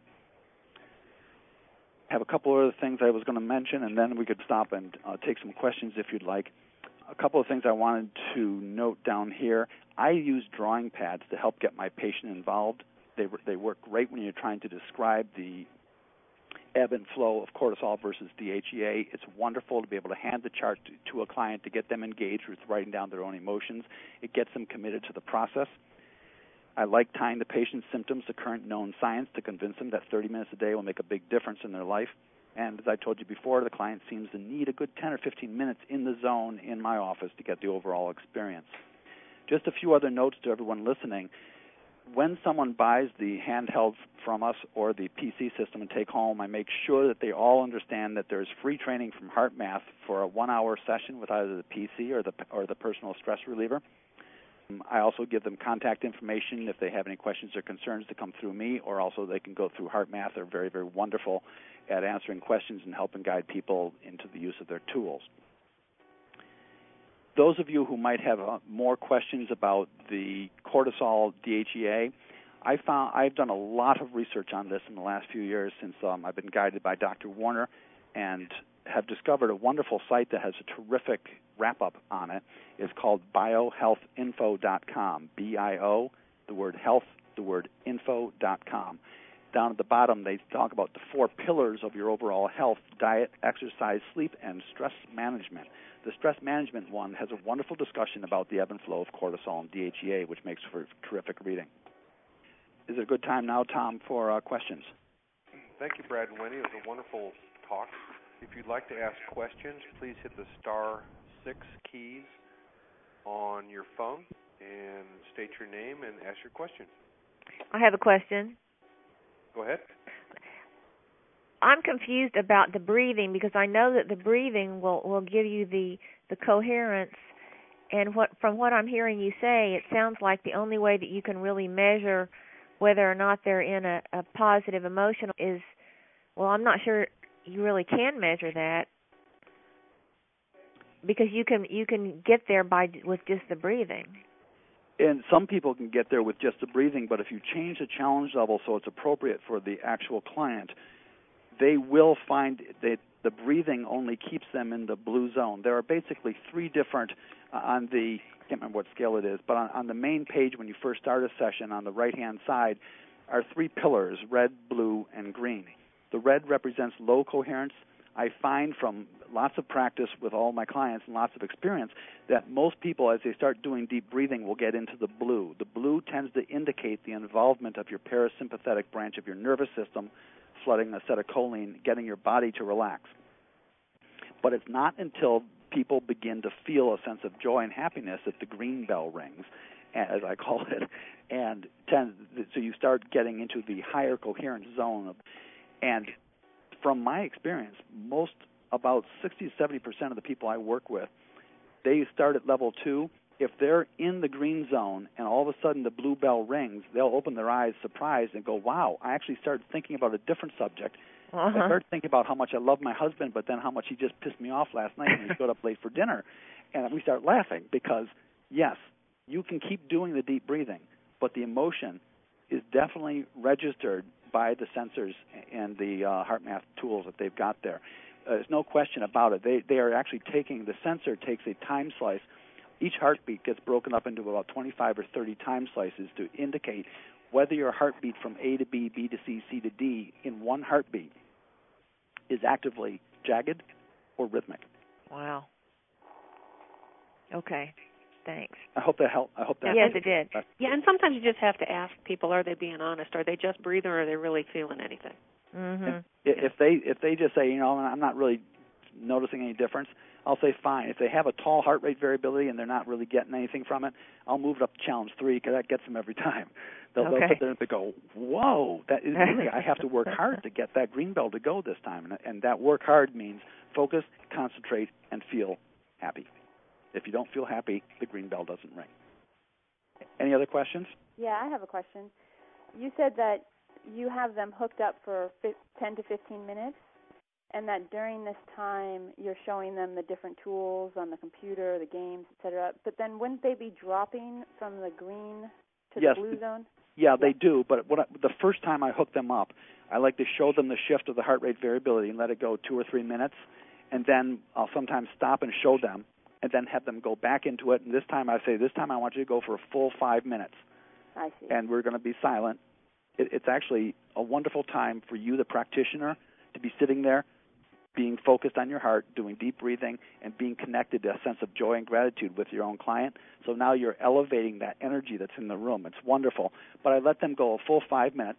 I have a couple of other things I was going to mention, and then we could stop and take some questions if you'd like. A couple of things I wanted to note down here. I use drawing pads to help get my patient involved. They work great when you're trying to describe the ebb and flow of cortisol versus DHEA. It's wonderful to be able to hand the chart to a client to get them engaged with writing down their own emotions. It gets them committed to the process. I like tying the patient's symptoms to current known science to convince them that 30 minutes a day will make a big difference in their life. And as I told you before, the client seems to need a good 10 or 15 minutes in the zone in my office to get the overall experience. Just a few other notes to everyone listening. When someone buys the handheld from us or the PC system and take home, I make sure that they all understand that there's free training from HeartMath for a 1-hour session with either the PC or the personal stress reliever. I also give them contact information if they have any questions or concerns to come through me, or also they can go through HeartMath. They're very, very wonderful at answering questions and helping guide people into the use of their tools. Those of you who might have more questions about the cortisol DHEA, I've done a lot of research on this in the last few years since I've been guided by Dr. Warner, and have discovered a wonderful site that has a terrific wrap-up on it. It's called biohealthinfo.com, B-I-O, the word health, the word info.com. Down at the bottom, they talk about the 4 pillars of your overall health: diet, exercise, sleep, and stress management. The stress management one has a wonderful discussion about the ebb and flow of cortisol and DHEA, which makes for terrific reading. Is it a good time now, Tom, for questions? Thank you, Brad and Wendy. It was a wonderful talk. If you'd like to ask questions, please hit the *6 keys on your phone and state your name and ask your question. I have a question. Go ahead. I'm confused about the breathing, because I know that the breathing will give you the coherence, and from what I'm hearing you say, it sounds like the only way that you can really measure whether or not they're in a positive emotion is, well, I'm not sure you really can measure that, because you can get there with just the breathing. And some people can get there with just the breathing, but if you change the challenge level so it's appropriate for the actual client, they will find that the breathing only keeps them in the blue zone. There are basically 3 different, on the, I can't remember what scale it is, but on the main page when you first start a session on the right-hand side are 3 pillars, red, blue, and green. The red represents low coherence. I find from lots of practice with all my clients and lots of experience that most people, as they start doing deep breathing, will get into the blue. The blue tends to indicate the involvement of your parasympathetic branch of your nervous system, flooding acetylcholine, getting your body to relax. But it's not until people begin to feel a sense of joy and happiness that the green bell rings, as I call it, and so you start getting into the higher coherence zone. And from my experience, about 60-70% of the people I work with, they start at level 2. If they're in the green zone and all of a sudden the blue bell rings, they'll open their eyes surprised and go, wow, I actually started thinking about a different subject. I started thinking about how much I love my husband, but then how much he just pissed me off last night when he showed up late for dinner. And we start laughing because, yes, you can keep doing the deep breathing, but the emotion is definitely registered by the sensors and the HeartMath tools that they've got there. There's no question about it. They are actually the sensor takes a time slice. Each heartbeat gets broken up into about 25 or 30 time slices to indicate whether your heartbeat from A to B, B to C, C to D in one heartbeat is actively jagged or rhythmic. Wow. Okay. Thanks. I hope that helped. Yes, it did. Yeah, and sometimes you just have to ask people, are they being honest? Are they just breathing, or are they really feeling anything? Mm-hmm. If they just say, I'm not really noticing any difference, I'll say fine. If they have a tall heart rate variability and they're not really getting anything from it, I'll move it up to challenge 3 because that gets them every time. They'll sit there and they go, whoa, that is really, I have to work hard to get that green bell to go this time. And that work hard means focus, concentrate, and feel happy. If you don't feel happy, the green bell doesn't ring. Any other questions? Yeah, I have a question. You said that you have them hooked up for 10 to 15 minutes, and that during this time you're showing them the different tools on the computer, the games, etc. But then wouldn't they be dropping from the green to the blue zone? Yeah, they do. But the first time I hook them up, I like to show them the shift of the heart rate variability and let it go 2 or 3 minutes, and then I'll sometimes stop and show them, and then have them go back into it. And this time I say, this time I want you to go for a full 5 minutes. I see. And we're going to be silent. It's actually a wonderful time for you, the practitioner, to be sitting there, being focused on your heart, doing deep breathing, and being connected to a sense of joy and gratitude with your own client. So now you're elevating that energy that's in the room. It's wonderful. But I let them go a full 5 minutes.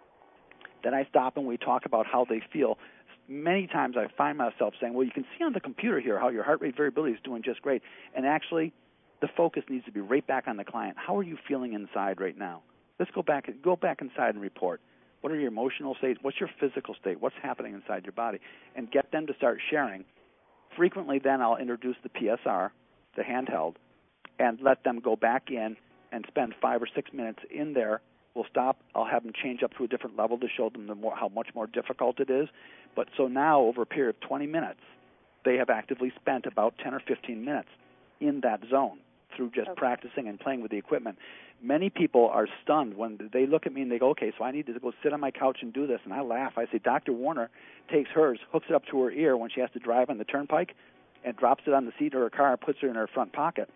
Then I stop and we talk about how they feel. Many times I find myself saying, well, you can see on the computer here how your heart rate variability is doing just great. And actually, the focus needs to be right back on the client. How are you feeling inside right now? Let's go back inside and report. What are your emotional states? What's your physical state? What's happening inside your body? And get them to start sharing. Frequently then I'll introduce the PSR, the handheld, and let them go back in and spend 5 or 6 minutes in there. We'll stop. I'll have them change up to a different level to show them how much more difficult it is. But so now, over a period of 20 minutes, they have actively spent about 10 or 15 minutes in that zone through just practicing and playing with the equipment. Many people are stunned when they look at me and they go, okay, so I need to go sit on my couch and do this. And I laugh. I say, Dr. Warner takes hers, hooks it up to her ear when she has to drive on the turnpike, and drops it on the seat of her car, puts it in her front pocket,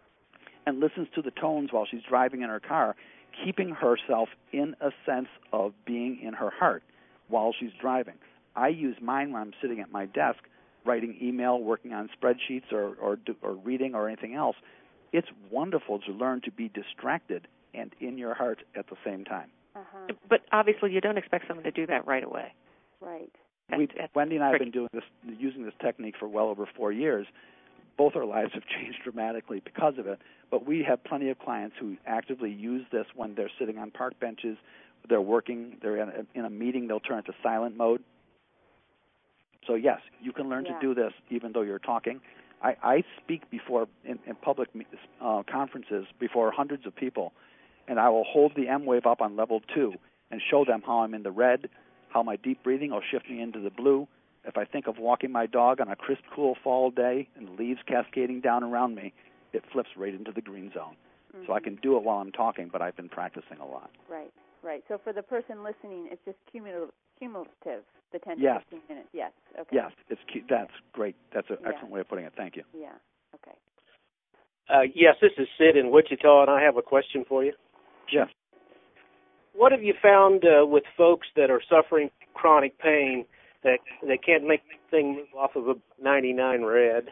and listens to the tones while she's driving in her car, keeping herself in a sense of being in her heart while she's driving. I use mine when I'm sitting at my desk, writing email, working on spreadsheets, or reading or anything else. It's wonderful to learn to be distracted and in your heart at the same time. Uh-huh. But obviously you don't expect someone to do that right away. Right. Wendy and I have been using this technique for well over 4 years. Both our lives have changed dramatically because of it, but we have plenty of clients who actively use this when they're sitting on park benches, they're working, they're in a meeting, they'll turn it to silent mode. So yes, you can learn to do this even though you're talking. I speak before in public conferences before hundreds of people, and I will hold the M wave up on level 2 and show them how I'm in the red, how my deep breathing will shift me into the blue. If I think of walking my dog on a crisp, cool fall day and leaves cascading down around me, it flips right into the green zone. Mm-hmm. So I can do it while I'm talking, but I've been practicing a lot. Right. So for the person listening, it's just cumulative, the 10 to 15 minutes. Yes. Okay. Yes, that's great. That's an excellent way of putting it. Thank you. Yeah. Okay. Yes, this is Sid in Wichita, and I have a question for you. Yes. What have you found with folks that are suffering chronic pain that they can't make things move off of a 99 red?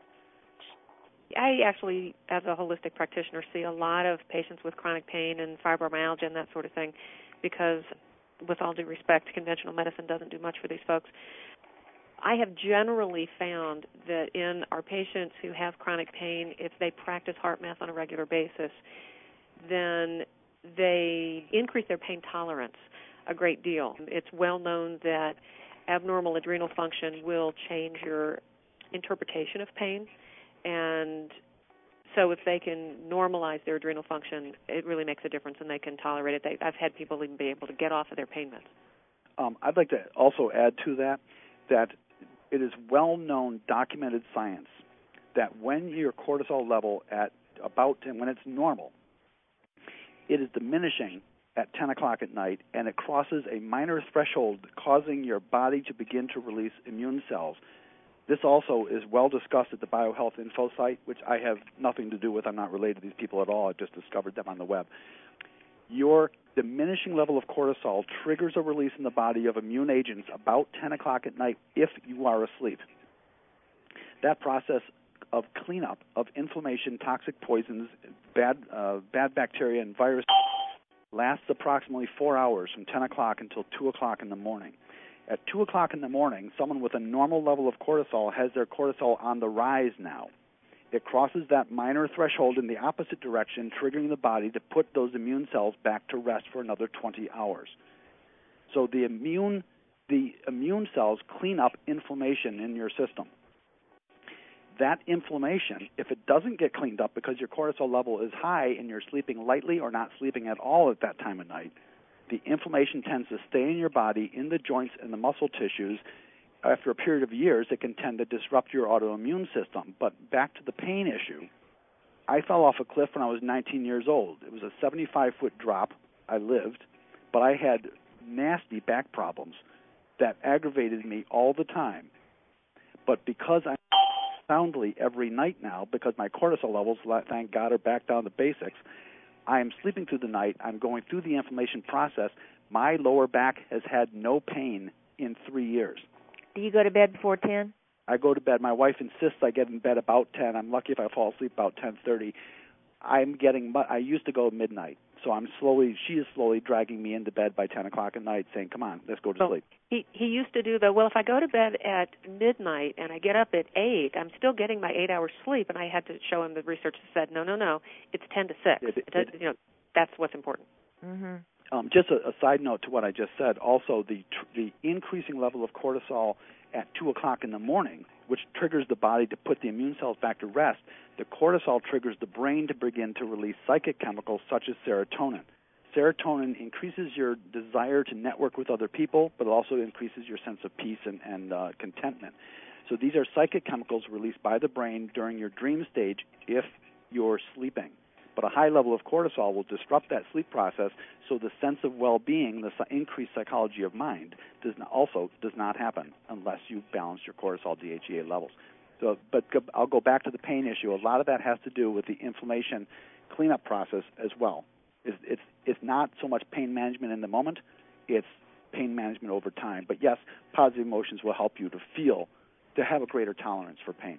I actually, as a holistic practitioner, see a lot of patients with chronic pain and fibromyalgia and that sort of thing because, with all due respect, conventional medicine doesn't do much for these folks. I have generally found that in our patients who have chronic pain, if they practice HeartMath on a regular basis, then they increase their pain tolerance a great deal. It's well known that abnormal adrenal function will change your interpretation of pain, and so if they can normalize their adrenal function, it really makes a difference, and they can tolerate it. I've had people even be able to get off of their pain meds. I'd like to also add to that it is well-known, documented science that when your cortisol level at about 10, when it's normal, it is diminishing at 10 o'clock at night, and it crosses a minor threshold causing your body to begin to release immune cells. This also is well discussed at the BioHealth Info site, which I have nothing to do with. I'm not related to these people at all. I just discovered them on the web. Your diminishing level of cortisol triggers a release in the body of immune agents about 10 o'clock at night if you are asleep. That process of cleanup of inflammation, toxic poisons, bad bacteria, and viruses lasts approximately 4 hours from 10 o'clock until 2 o'clock in the morning. At 2 o'clock in the morning, someone with a normal level of cortisol has their cortisol on the rise now. It crosses that minor threshold in the opposite direction, triggering the body to put those immune cells back to rest for another 20 hours. So the immune cells clean up inflammation in your system. That inflammation, if it doesn't get cleaned up because your cortisol level is high and you're sleeping lightly or not sleeping at all at that time of night, the inflammation tends to stay in your body, in the joints and the muscle tissues. After a period of years, it can tend to disrupt your autoimmune system. But back to the pain issue, I fell off a cliff when I was 19 years old. It was a 75-foot drop. I lived, but I had nasty back problems that aggravated me all the time. But because I'm soundly every night now, because my cortisol levels, thank God, are back down to basics, I am sleeping through the night. I'm going through the inflammation process. My lower back has had no pain in 3 years. Do you go to bed before 10? I go to bed. My wife insists I get in bed about 10. I'm lucky if I fall asleep about 10:30. I used to go midnight, so she is slowly dragging me into bed by 10 o'clock at night, saying, come on, let's go to sleep. He used to do, though, well, if I go to bed at midnight and I get up at 8, I'm still getting my 8 hours sleep, and I had to show him the research that said, no, it's 10 to 6. That's what's important. Mm-hmm. Just a side note to what I just said, also the increasing level of cortisol at 2 o'clock in the morning, which triggers the body to put the immune cells back to rest, the cortisol triggers the brain to begin to release psychic chemicals such as serotonin. Serotonin increases your desire to network with other people, but also increases your sense of peace and contentment. So these are psychic chemicals released by the brain during your dream stage if you're sleeping. But a high level of cortisol will disrupt that sleep process, so the sense of well-being, the increased psychology of mind, does not happen unless you balance your cortisol DHEA levels. But I'll go back to the pain issue. A lot of that has to do with the inflammation cleanup process as well. It's not so much pain management in the moment, it's pain management over time. But yes, positive emotions will help you to have a greater tolerance for pain.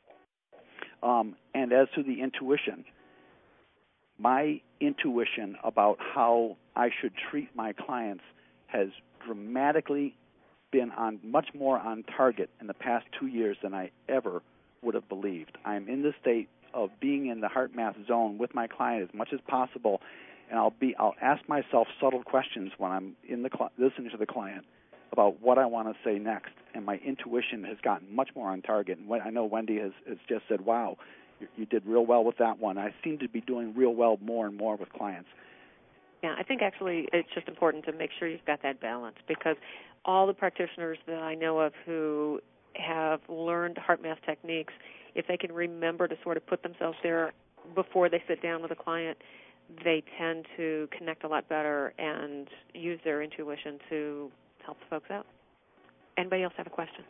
And as to the intuition, my intuition about how I should treat my clients has dramatically been much more on target in the past 2 years than I ever would have believed. I'm in the state of being in the HeartMath zone with my client as much as possible, and I'll ask myself subtle questions when I'm listening to the client about what I want to say next, and my intuition has gotten much more on target. And I know Wendy has just said, wow, you did real well with that one. I seem to be doing real well more and more with clients. Yeah, I think actually it's just important to make sure you've got that balance, because all the practitioners that I know of who have learned HeartMath techniques, if they can remember to sort of put themselves there before they sit down with a client, they tend to connect a lot better and use their intuition to help the folks out. Anybody else have a question?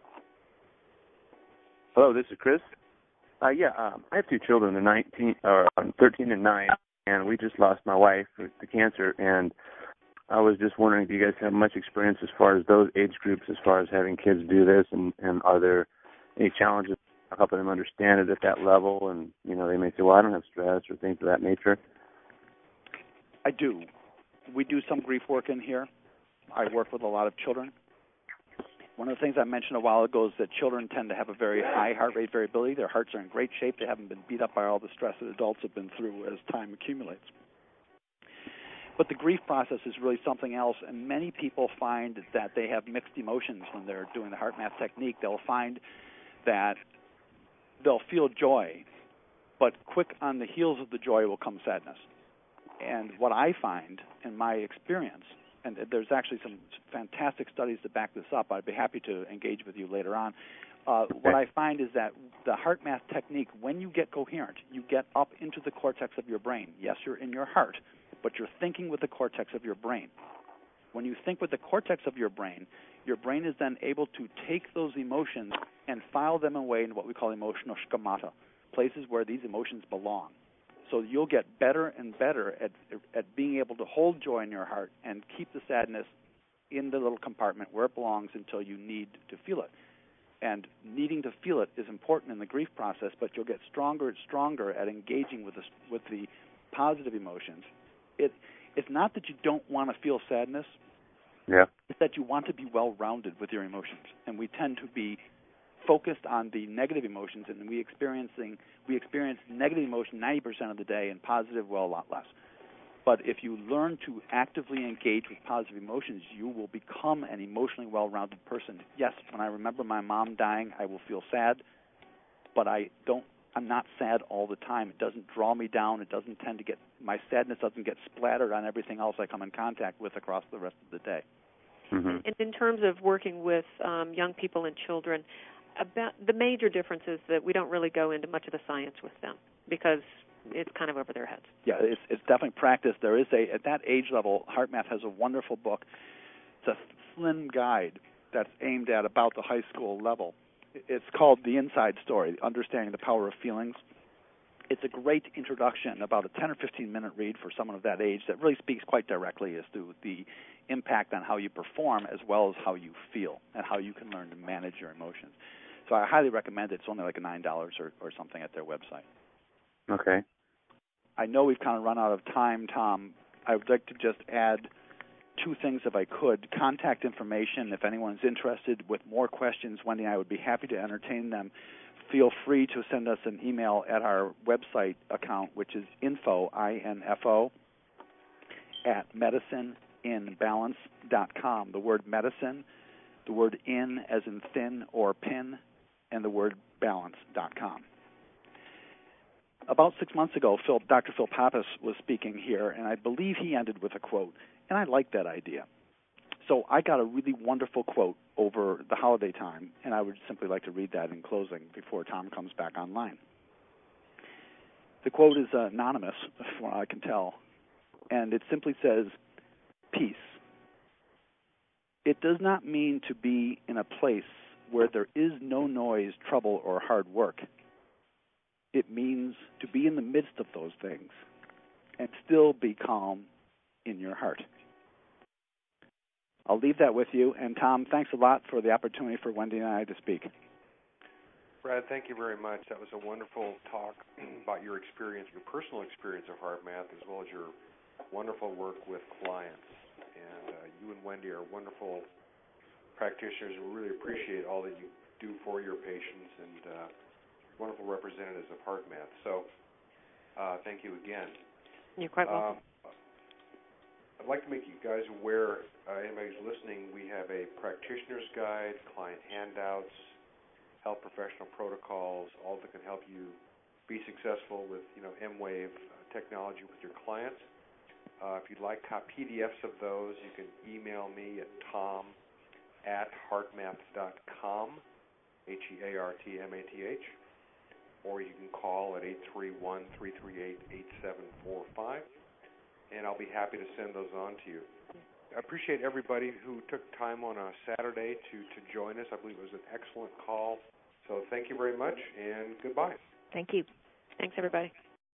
Hello, this is Chris. I have two children, they're 13 and 9, and we just lost my wife to cancer, and I was just wondering if you guys have much experience as far as those age groups, as far as having kids do this, and are there any challenges helping them understand it at that level? And, they may say, well, I don't have stress or things of that nature. I do. We do some grief work in here. I work with a lot of children. One of the things I mentioned a while ago is that children tend to have a very high heart rate variability. Their hearts are in great shape. They haven't been beat up by all the stress that adults have been through as time accumulates. But the grief process is really something else, and many people find that they have mixed emotions when they're doing the HeartMath technique. They'll find that they'll feel joy, but quick on the heels of the joy will come sadness. And what I find in my experience, and there's actually some fantastic studies to back this up. I'd be happy to engage with you later on. What I find is that the HeartMath technique, when you get coherent, you get up into the cortex of your brain. Yes, you're in your heart, but you're thinking with the cortex of your brain. When you think with the cortex of your brain is then able to take those emotions and file them away in what we call emotional schemata, places where these emotions belong. So you'll get better and better at being able to hold joy in your heart and keep the sadness in the little compartment where it belongs until you need to feel it. And needing to feel it is important in the grief process, but you'll get stronger and stronger at engaging with the positive emotions. It's not that you don't want to feel sadness. Yeah. It's that you want to be well-rounded with your emotions. And we tend to be focused on the negative emotions, and we experience negative emotion 90% of the day and positive, well, a lot less. But if you learn to actively engage with positive emotions, you will become an emotionally well-rounded person. Yes, when I remember my mom dying, I will feel sad, but I'm not sad all the time. It doesn't draw me down. It doesn't tend to my sadness doesn't get splattered on everything else I come in contact with across the rest of the day. Mm-hmm. And in terms of working with young people and children, about the major difference is that we don't really go into much of the science with them because it's kind of over their heads. Yeah, it's definitely practice. There is at that age level, HeartMath has a wonderful book. It's a slim guide that's aimed at about the high school level. It's called The Inside Story, Understanding the Power of Feelings. It's a great introduction, about a 10 or 15-minute read for someone of that age that really speaks quite directly as to the impact on how you perform as well as how you feel and how you can learn to manage your emotions. So I highly recommend it. It's only like $9 or something at their website. Okay. I know we've kind of run out of time, Tom. I would like to just add two things if I could. Contact information. If anyone's interested with more questions, Wendy and I would be happy to entertain them. Feel free to send us an email at our website account, which is info, I-N-F-O, at medicineinbalance.com. The word medicine, the word in as in thin or pin, and the word balance.com. About 6 months ago, Dr. Phil Pappas was speaking here, and I believe he ended with a quote, and I like that idea. So I got a really wonderful quote over the holiday time, and I would simply like to read that in closing before Tom comes back online. The quote is anonymous, from what I can tell, and it simply says, "Peace. It does not mean to be in a place where there is no noise, trouble, or hard work. It means to be in the midst of those things and still be calm in your heart." I'll leave that with you. And, Tom, thanks a lot for the opportunity for Wendy and I to speak. Brad, thank you very much. That was a wonderful talk about your experience, your personal experience of HeartMath, as well as your wonderful work with clients. And you and Wendy are wonderful practitioners. We really appreciate all that you do for your patients and wonderful representatives of HeartMath. So thank you again. You're quite welcome. I'd like to make you guys aware, anybody who's listening, we have a practitioner's guide, client handouts, health professional protocols, all that can help you be successful with, M-Wave technology with your clients. If you'd like PDFs of those, you can email me at tom@heartmath.com, HEARTMATH, or you can call at 831-338-8745. And I'll be happy to send those on to you. I appreciate everybody who took time on a Saturday to join us. I believe it was an excellent call. So thank you very much, and goodbye. Thank you. Thanks, everybody.